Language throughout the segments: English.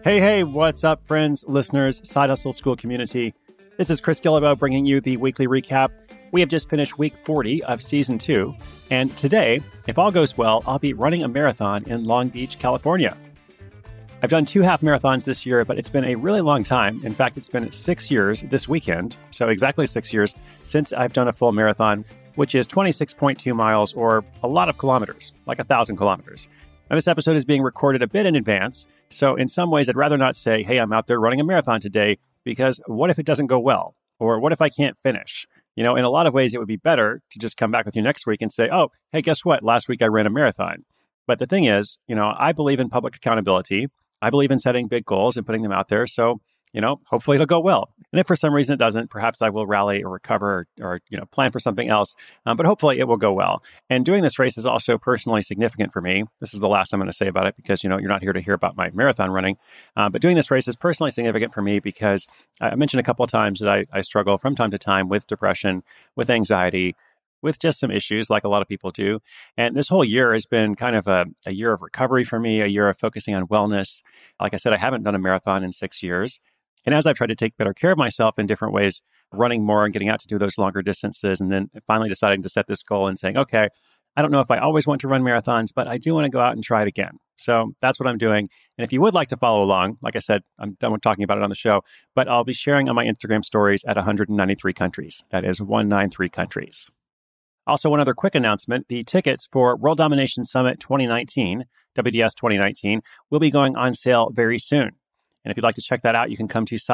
Hey, what's up, friends, listeners, Side Hustle School community? This is Chris Guillebeau bringing you the weekly recap. We have just finished week 40 of season 2, and today, if all goes well, I'll be running a marathon in Long Beach, California. I've done 2 half marathons this year, but it's been a really long time. In fact, it's been 6 years this weekend, so exactly 6 years since I've done a full marathon, which is 26.2 miles or a lot of kilometers, like 1,000 kilometers. Now, this episode is being recorded a bit in advance, so in some ways, I'd rather not say, hey, I'm out there running a marathon today, because what if it doesn't go well? Or what if I can't finish? You know, in a lot of ways, it would be better to just come back with you next week and say, oh, hey, guess what? Last week I ran a marathon. But the thing is, you know, I believe in public accountability. I believe in setting big goals and putting them out there. So, you know, hopefully it'll go well. And if for some reason it doesn't, perhaps I will rally or recover or plan for something else. But hopefully it will go well. And doing this race is also personally significant for me. This is the last I'm going to say about it because, you know, you're not here to hear about my marathon running. But doing this race is personally significant for me because I mentioned a couple of times that I struggle from time to time with depression, with anxiety, with just some issues like a lot of people do. And this whole year has been kind of a year of recovery for me, a year of focusing on wellness. Like I said, I haven't done a marathon in 6 years. And as I've tried to take better care of myself in different ways, running more and getting out to do those longer distances, and then finally deciding to set this goal and saying, okay, I don't know if I always want to run marathons, but I do want to go out and try it again. So that's what I'm doing. And if you would like to follow along, like I said, I'm done with talking about it on the show, but I'll be sharing on my Instagram stories at 193 countries. That is 193 countries. Also, one other quick announcement, the tickets for World Domination Summit 2019, WDS 2019, will be going on sale very soon. And if you'd like to check that out, you can come to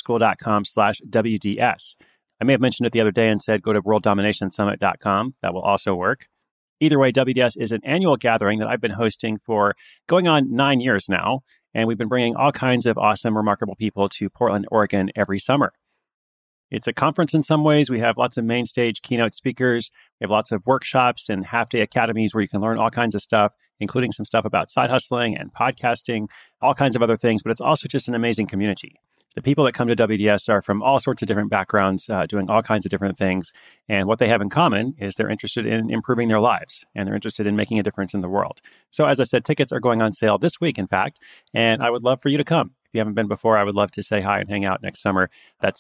sidehustleschool.com/WDS. I may have mentioned it the other day and said go to worlddominationsummit.com. That will also work. Either way, WDS is an annual gathering that I've been hosting for going on 9 years now. And we've been bringing all kinds of awesome, remarkable people to Portland, Oregon every summer. It's a conference in some ways. We have lots of main stage keynote speakers. We have lots of workshops and half-day academies where you can learn all kinds of stuff, including some stuff about side hustling and podcasting, all kinds of other things. But it's also just an amazing community. The people that come to WDS are from all sorts of different backgrounds, doing all kinds of different things. And what they have in common is they're interested in improving their lives, and they're interested in making a difference in the world. So as I said, tickets are going on sale this week, in fact, and I would love for you to come. If you haven't been before, I would love to say hi and hang out next summer. That's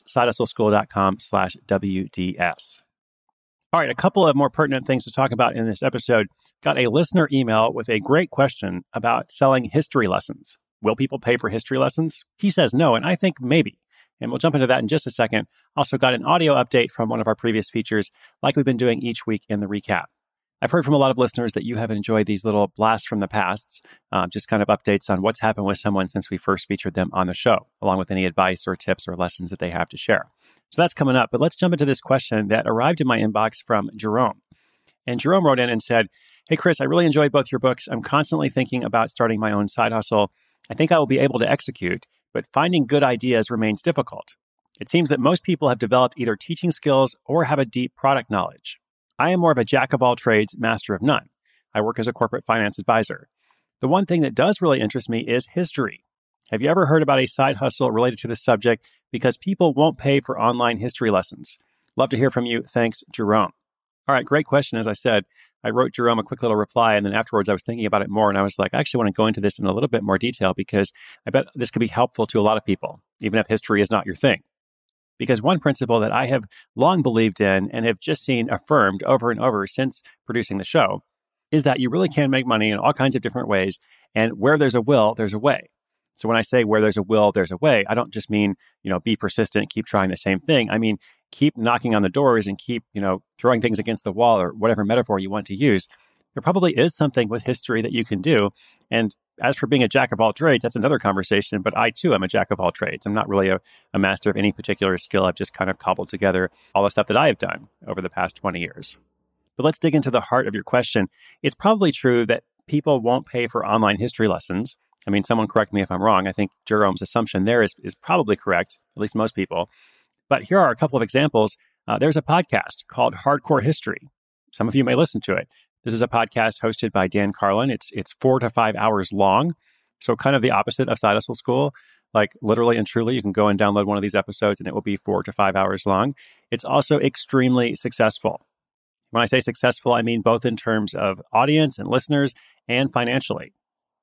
sidehustleschool.com/WDS. All right, a couple of more pertinent things to talk about in this episode. Got a listener email with a great question about selling history lessons. Will people pay for history lessons? He says no, and I think maybe. And we'll jump into that in just a second. Also got an audio update from one of our previous features, like we've been doing each week in the recap. I've heard from a lot of listeners that you have enjoyed these little blasts from the past, just kind of updates on what's happened with someone since we first featured them on the show, along with any advice or tips or lessons that they have to share. So that's coming up. But let's jump into this question that arrived in my inbox from Jerome. And Jerome wrote in and said, hey, Chris, I really enjoyed both your books. I'm constantly thinking about starting my own side hustle. I think I will be able to execute, but finding good ideas remains difficult. It seems that most people have developed either teaching skills or have a deep product knowledge. I am more of a jack of all trades, master of none. I work as a corporate finance advisor. The one thing that does really interest me is history. Have you ever heard about a side hustle related to this subject? Because people won't pay for online history lessons. Love to hear from you. Thanks, Jerome. All right, great question. As I said, I wrote Jerome a quick little reply, and then afterwards I was thinking about it more, and I was like, I actually want to go into this in a little bit more detail because I bet this could be helpful to a lot of people, even if history is not your thing. Because one principle that I have long believed in and have just seen affirmed over and over since producing the show is that you really can make money in all kinds of different ways. And where there's a will, there's a way. So when I say where there's a will, there's a way, I don't just mean, be persistent, keep trying the same thing. I mean, keep knocking on the doors and keep, throwing things against the wall or whatever metaphor you want to use. There probably is something with history that you can do. And as for being a jack of all trades, that's another conversation, but I too am a jack of all trades. I'm not really a master of any particular skill. I've just kind of cobbled together all the stuff that I have done over the past 20 years. But let's dig into the heart of your question. It's probably true that people won't pay for online history lessons. I mean, someone correct me if I'm wrong. I think Jerome's assumption there is probably correct, at least most people. But here are a couple of examples. There's a podcast called Hardcore History. Some of you may listen to it. This is a podcast hosted by Dan Carlin. It's 4 to 5 hours long. So kind of the opposite of Side Hustle School. Like literally and truly, you can go and download one of these episodes and it will be 4 to 5 hours long. It's also extremely successful. When I say successful, I mean both in terms of audience and listeners and financially.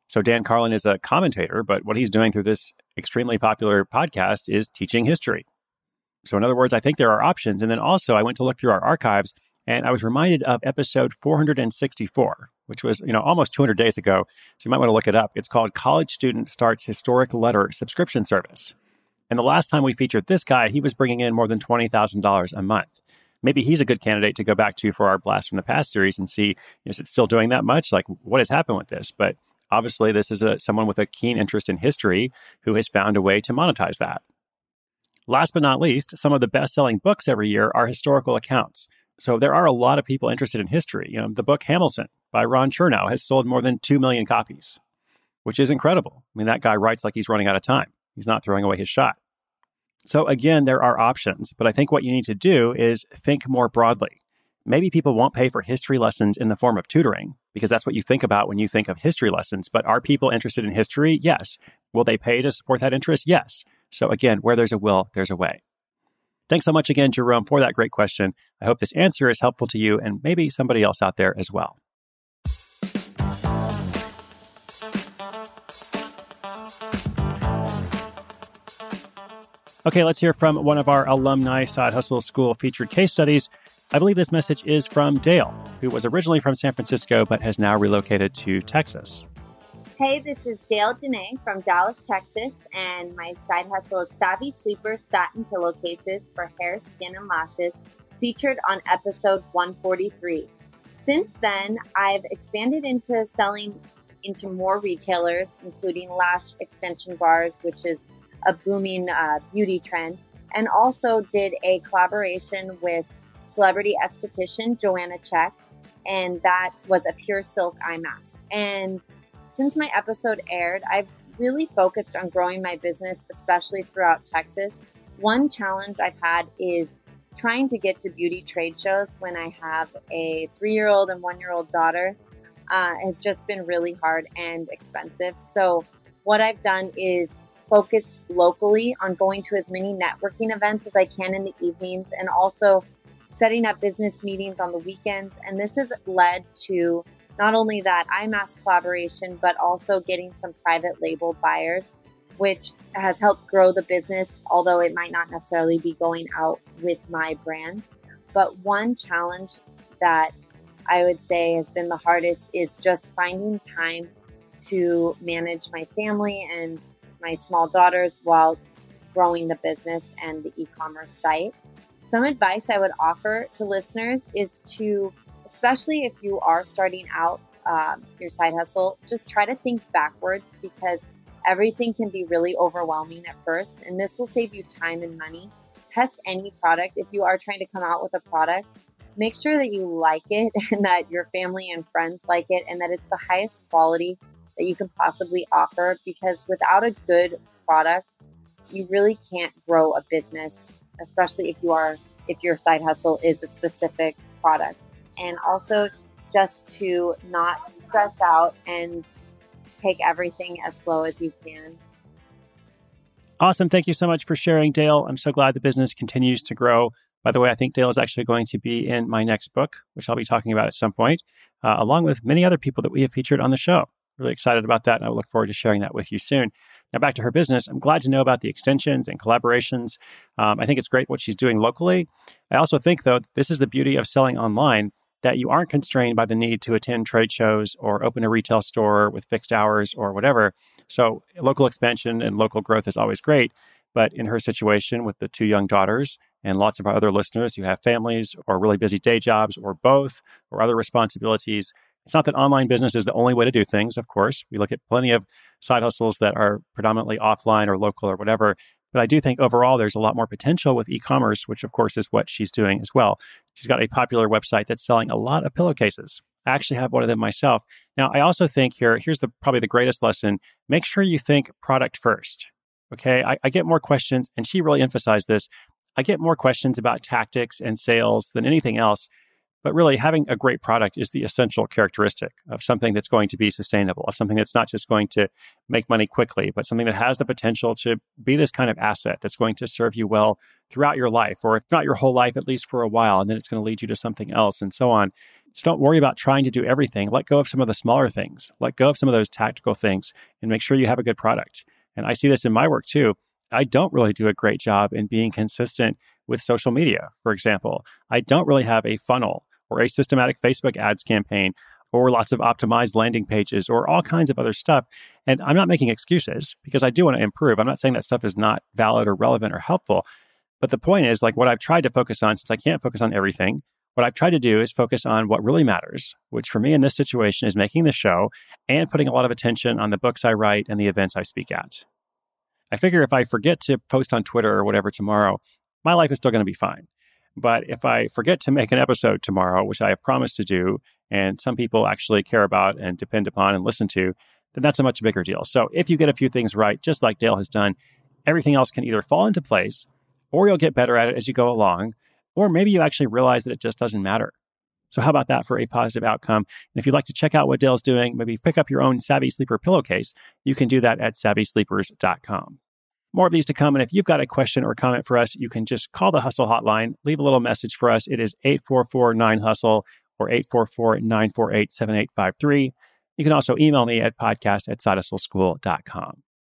So Dan Carlin is a commentator, but what he's doing through this extremely popular podcast is teaching history. So in other words, I think there are options. And then also I went to look through our archives and I was reminded of episode 464, which was, almost 200 days ago. So you might want to look it up. It's called College Student Starts Historic Letter Subscription Service. And the last time we featured this guy, he was bringing in more than $20,000 a month. Maybe he's a good candidate to go back to for our Blast from the Past series and see, is it still doing that much? Like, what has happened with this? But obviously, this is someone with a keen interest in history who has found a way to monetize that. Last but not least, some of the best-selling books every year are historical accounts. So there are a lot of people interested in history. The book Hamilton by Ron Chernow has sold more than 2 million copies, which is incredible. I mean, that guy writes like he's running out of time. He's not throwing away his shot. So again, there are options, but I think what you need to do is think more broadly. Maybe people won't pay for history lessons in the form of tutoring, because that's what you think about when you think of history lessons. But are people interested in history? Yes. Will they pay to support that interest? Yes. So again, where there's a will, there's a way. Thanks so much again, Jerome, for that great question. I hope this answer is helpful to you and maybe somebody else out there as well. Okay, let's hear from one of our alumni Side Hustle School featured case studies. I believe this message is from Dale, who was originally from San Francisco but has now relocated to Texas. Hey, this is Dale Janae from Dallas, Texas, and my side hustle is Savvy Sleeper satin pillowcases for hair, skin, and lashes, featured on episode 143. Since then, I've expanded into selling into more retailers, including lash extension bars, which is a booming beauty trend, and also did a collaboration with celebrity esthetician Joanna Check, and that was a pure silk eye mask. And since my episode aired, I've really focused on growing my business, especially throughout Texas. One challenge I've had is trying to get to beauty trade shows when I have a 3-year-old and 1-year-old daughter. Has just been really hard and expensive. So what I've done is focused locally on going to as many networking events as I can in the evenings and also setting up business meetings on the weekends. And this has led to not only that eye mask collaboration, but also getting some private label buyers, which has helped grow the business, although it might not necessarily be going out with my brand. But one challenge that I would say has been the hardest is just finding time to manage my family and my small daughters while growing the business and the e-commerce site. Some advice I would offer to listeners is to, especially if you are starting out your side hustle, just try to think backwards, because everything can be really overwhelming at first, and this will save you time and money. Test any product. If you are trying to come out with a product, make sure that you like it and that your family and friends like it and that it's the highest quality that you can possibly offer, because without a good product, you really can't grow a business, especially if your side hustle is a specific product. And also just to not stress out and take everything as slow as you can. Awesome. Thank you so much for sharing, Dale. I'm so glad the business continues to grow. By the way, I think Dale is actually going to be in my next book, which I'll be talking about at some point, along with many other people that we have featured on the show. Really excited about that, and I look forward to sharing that with you soon. Now, back to her business. I'm glad to know about the extensions and collaborations. I think it's great what she's doing locally. I also think, though, this is the beauty of selling online, that you aren't constrained by the need to attend trade shows or open a retail store with fixed hours or whatever. So local expansion and local growth is always great. But in her situation with the 2 young daughters and lots of our other listeners who have families or really busy day jobs or both or other responsibilities, it's not that online business is the only way to do things, of course. We look at plenty of side hustles that are predominantly offline or local or whatever. But I do think overall there's a lot more potential with e-commerce, which of course is what she's doing as well. She's got a popular website that's selling a lot of pillowcases. I actually have one of them myself. Now, I also think here's probably the greatest lesson. Make sure you think product first. Okay, I get more questions, and she really emphasized this. I get more questions about tactics and sales than anything else. But really, having a great product is the essential characteristic of something that's going to be sustainable, of something that's not just going to make money quickly, but something that has the potential to be this kind of asset that's going to serve you well throughout your life, or if not your whole life, at least for a while, and then it's going to lead you to something else and so on. So don't worry about trying to do everything. Let go of some of the smaller things. Let go of some of those tactical things and make sure you have a good product. And I see this in my work too. I don't really do a great job in being consistent with social media, for example. I don't really have a funnel or a systematic Facebook ads campaign or lots of optimized landing pages or all kinds of other stuff. And I'm not making excuses because I do want to improve. I'm not saying that stuff is not valid or relevant or helpful. But the point is, like, what I've tried to focus on, since I can't focus on everything, what I've tried to do is focus on what really matters, which for me in this situation is making the show and putting a lot of attention on the books I write and the events I speak at. I figure if I forget to post on Twitter or whatever tomorrow, my life is still going to be fine. But if I forget to make an episode tomorrow, which I have promised to do, and some people actually care about and depend upon and listen to, then that's a much bigger deal. So if you get a few things right, just like Dale has done, everything else can either fall into place or you'll get better at it as you go along, or maybe you actually realize that it just doesn't matter. So how about that for a positive outcome? And if you'd like to check out what Dale's doing, maybe pick up your own Savvy Sleeper pillowcase, you can do that at SavvySleepers.com. More of these to come. And if you've got a question or comment for us, you can just call the Hustle hotline, leave a little message for us. It is 844-9-HUSTLE or 844-948-7853. You can also email me at podcast@sidehustleschool.com.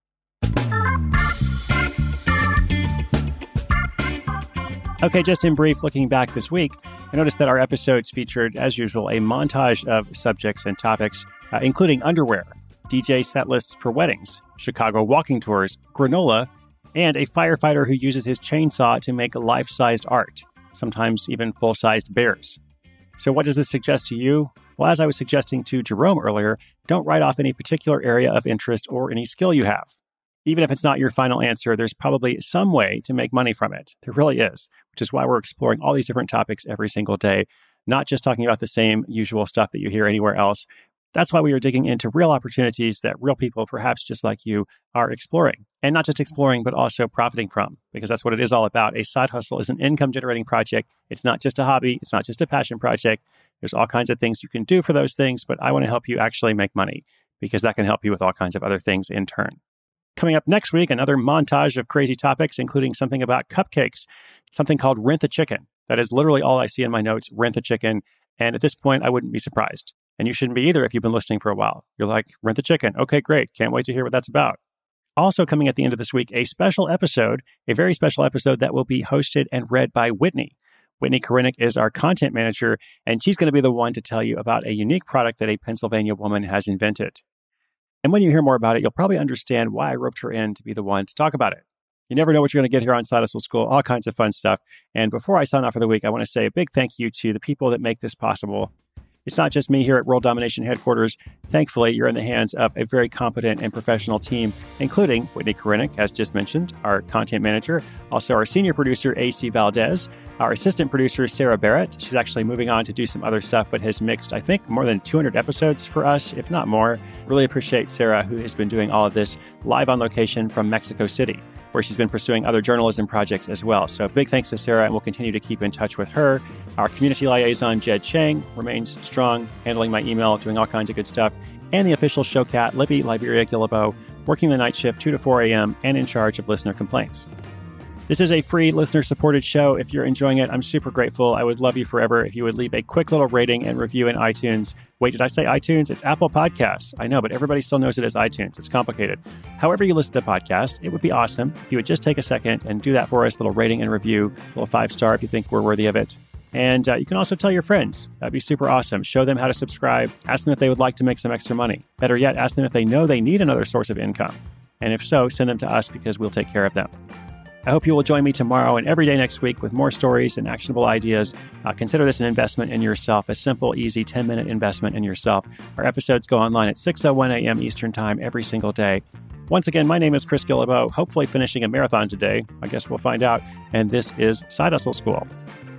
Okay, just in brief, looking back this week, I noticed that our episodes featured, as usual, a montage of subjects and topics, including underwear, DJ set lists for weddings, Chicago walking tours, granola, and a firefighter who uses his chainsaw to make life-sized art, sometimes even full-sized bears. So what does this suggest to you? Well, as I was suggesting to Jerome earlier, don't write off any particular area of interest or any skill you have. Even if it's not your final answer, there's probably some way to make money from it. There really is, which is why we're exploring all these different topics every single day, not just talking about the same usual stuff that you hear anywhere else. That's why we are digging into real opportunities that real people, perhaps just like you, are exploring. And not just exploring, but also profiting from, because that's what it is all about. A side hustle is an income-generating project. It's not just a hobby. It's not just a passion project. There's all kinds of things you can do for those things, but I want to help you actually make money, because that can help you with all kinds of other things in turn. Coming up next week, another montage of crazy topics, including something about cupcakes, something called Rent the Chicken. That is literally all I see in my notes, Rent the Chicken. And at this point, I wouldn't be surprised. And you shouldn't be either if you've been listening for a while. You're like, Rent the Chicken. Okay, great. Can't wait to hear what that's about. Also coming at the end of this week, a special episode, a very special episode that will be hosted and read by Whitney. Whitney Korinick is our content manager, and she's going to be the one to tell you about a unique product that a Pennsylvania woman has invented. And when you hear more about it, you'll probably understand why I roped her in to be the one to talk about it. You never know what you're going to get here on Side Hustle School, all kinds of fun stuff. And before I sign off for the week, I want to say a big thank you to the people that make this possible. It's not just me here at World Domination Headquarters. Thankfully, you're in the hands of a very competent and professional team, including Whitney Korinick, as just mentioned, our content manager, also our senior producer, AC Valdez, our assistant producer, Sarah Barrett. She's actually moving on to do some other stuff, but has mixed, I think, more than 200 episodes for us, if not more. Really appreciate Sarah, who has been doing all of this live on location from Mexico City, where she's been pursuing other journalism projects as well. So big thanks to Sarah, and we'll continue to keep in touch with her. Our community liaison, Jed Chang, remains strong, handling my email, doing all kinds of good stuff. And the official show cat, Libby Liberia Gillibo, working the night shift 2 to 4 a.m. and in charge of listener complaints. This is a free listener-supported show. If you're enjoying it, I'm super grateful. I would love you forever if you would leave a quick little rating and review in iTunes. Wait, did I say iTunes? It's Apple Podcasts. I know, but everybody still knows it as iTunes. It's complicated. However you listen to podcasts, it would be awesome if you would just take a second and do that for us, little rating and review, little 5-star if you think we're worthy of it. And you can also tell your friends. That'd be super awesome. Show them how to subscribe. Ask them if they would like to make some extra money. Better yet, ask them if they know they need another source of income. And if so, send them to us because we'll take care of them. I hope you will join me tomorrow and every day next week with more stories and actionable ideas. Consider this an investment in yourself, a simple, easy 10-minute investment in yourself. Our episodes go online at 6:01 a.m. Eastern Time every single day. Once again, my name is Chris Gillibo, hopefully finishing a marathon today. I guess we'll find out. And this is Side Hustle School.